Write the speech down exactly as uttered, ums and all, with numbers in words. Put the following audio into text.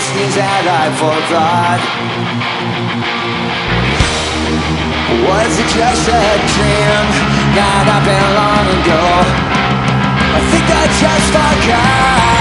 which means that I forgot. Was it just a dream that happened long ago? I think I just forgot.